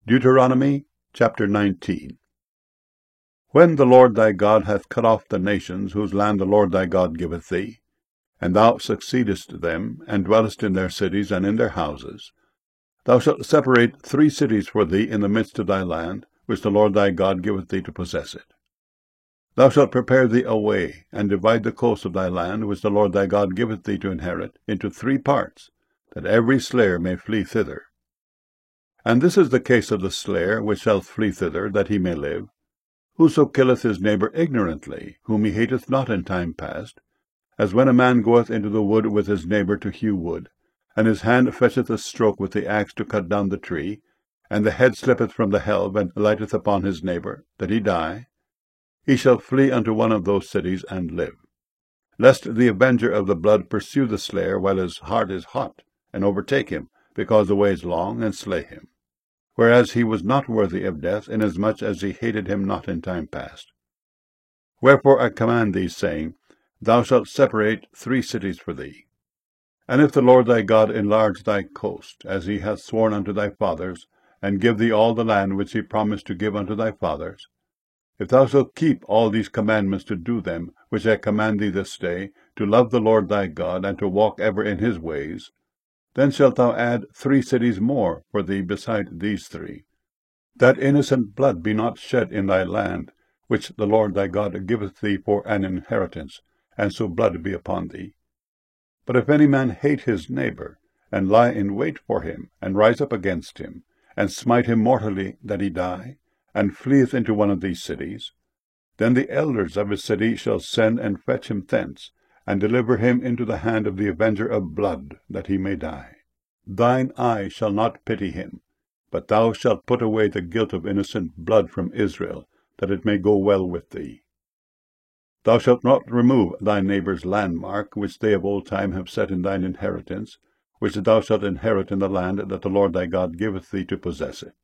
Deuteronomy chapter 19. When the Lord thy God hath cut off the nations whose land the Lord thy God giveth thee, and thou succeedest them, and dwellest in their cities and in their houses, thou shalt separate 3 cities for thee in the midst of thy land, which the Lord thy God giveth thee to possess it. Thou shalt prepare thee a way, and divide the coast of thy land, which the Lord thy God giveth thee to inherit, into 3 parts, that every slayer may flee thither. And this is the case of the slayer which shall flee thither, that he may live. Whoso killeth his neighbour ignorantly, whom he hateth not in time past, as when a man goeth into the wood with his neighbour to hew wood, and his hand fetcheth a stroke with the axe to cut down the tree, and the head slippeth from the helve, and lighteth upon his neighbour, that he die, he shall flee unto one of those cities, and live. Lest the avenger of the blood pursue the slayer while his heart is hot, and overtake him, because the way is long, and slay him, whereas he was not worthy of death, inasmuch as he hated him not in time past. Wherefore I command thee, saying, Thou shalt separate 3 cities for thee. And if the Lord thy God enlarge thy coast, as he hath sworn unto thy fathers, and give thee all the land which he promised to give unto thy fathers, if thou shalt keep all these commandments to do them, which I command thee this day, to love the Lord thy God, and to walk ever in his ways, then shalt thou add 3 cities more for thee beside these 3, that innocent blood be not shed in thy land, which the Lord thy God giveth thee for an inheritance, and so blood be upon thee. But if any man hate his neighbour, and lie in wait for him, and rise up against him, and smite him mortally that he die, and fleeth into one of these cities, then the elders of his city shall send and fetch him thence, and deliver him into the hand of the avenger of blood, that he may die. Thine eye shall not pity him, but thou shalt put away the guilt of innocent blood from Israel, that it may go well with thee. Thou shalt not remove thy neighbour's landmark, which they of old time have set in thine inheritance, which thou shalt inherit in the land that the Lord thy God giveth thee to possess it.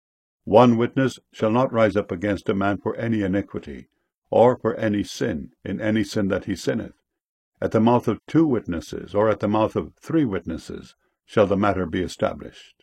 1 witness shall not rise up against a man for any iniquity, or for any sin, in any sin that he sinneth. At the mouth of 2 witnesses, or at the mouth of 3 witnesses, shall the matter be established.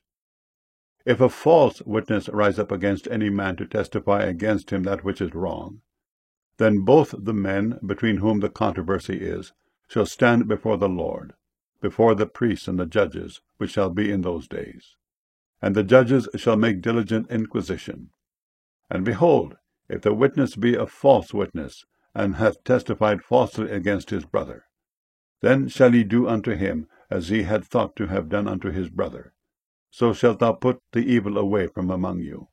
If a false witness rise up against any man to testify against him that which is wrong, then both the men between whom the controversy is shall stand before the Lord, before the priests and the judges, which shall be in those days. And the judges shall make diligent inquisition. And behold, if the witness be a false witness, and hath testified falsely against his brother, then shall he do unto him as he had thought to have done unto his brother. So shalt thou put the evil away from among you.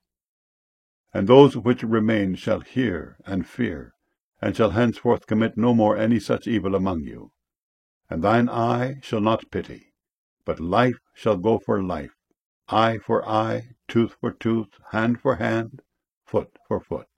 And those which remain shall hear and fear, and shall henceforth commit no more any such evil among you. And thine eye shall not pity, but life shall go for life, eye for eye, tooth for tooth, hand for hand, foot for foot.